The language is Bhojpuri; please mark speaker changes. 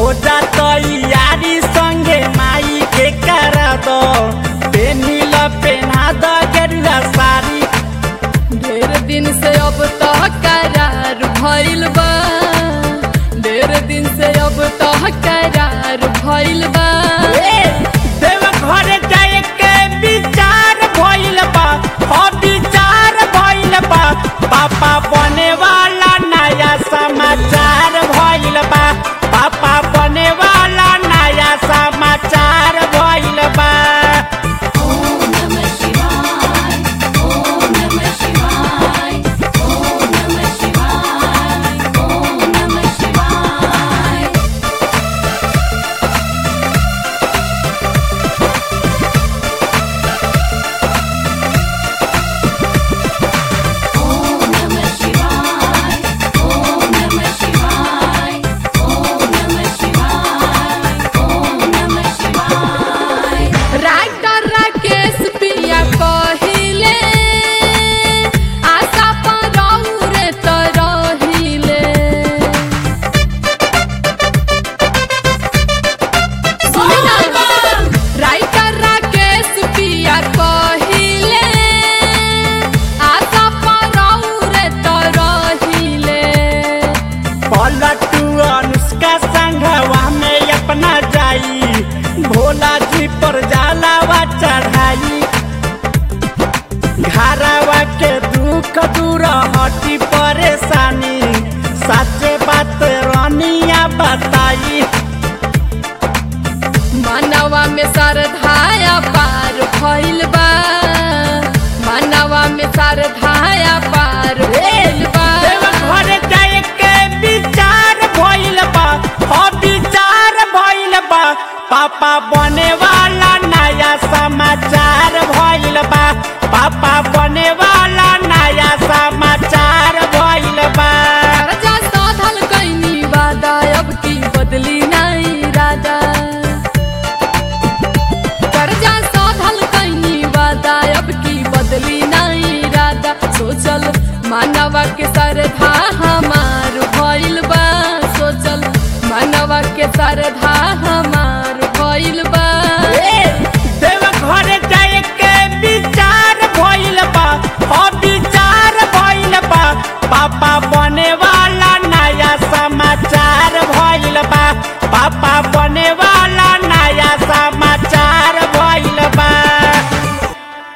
Speaker 1: हो जाता यारी संगे माई के करा दो पेनिल पेना द गेरुआ साड़ी।
Speaker 2: ढेर दिन से अब तो करार भइल बा, ढेर दिन से अब तो करार भइल बा।
Speaker 1: देव घर जाए के विचार भइल बा, हो विचार भइल बा। पापा बने वाला नया समाचार भइल बा, पापा बने वाला नया समाचार भइल बा। भोला जी पर जलावा चढ़ाई, घरवा के दुख दूर हटी परेशानी, सच्चे बात रानिया बताई।
Speaker 2: मनवा में श्रद्धाया पार भइल बा, मनवा में श्रद्धाया पार भइल बा।
Speaker 1: घर जाए के विचार भइल बा, हो विचार भइल बा। पापा बने वाला नया समाचार भइल बा, पापा बने वाला नया समाचार भइल बा।
Speaker 2: कर्जा साधल कैनी वादा अब की बदली नहीं इरादा, कर्जा साधल कैनी वादा अब की बदली नहीं इरादा। सोचल मानवा के श्रद्धा हमार भइल बा, सोचल मानवा के श्रद्धा हमार भइल बा।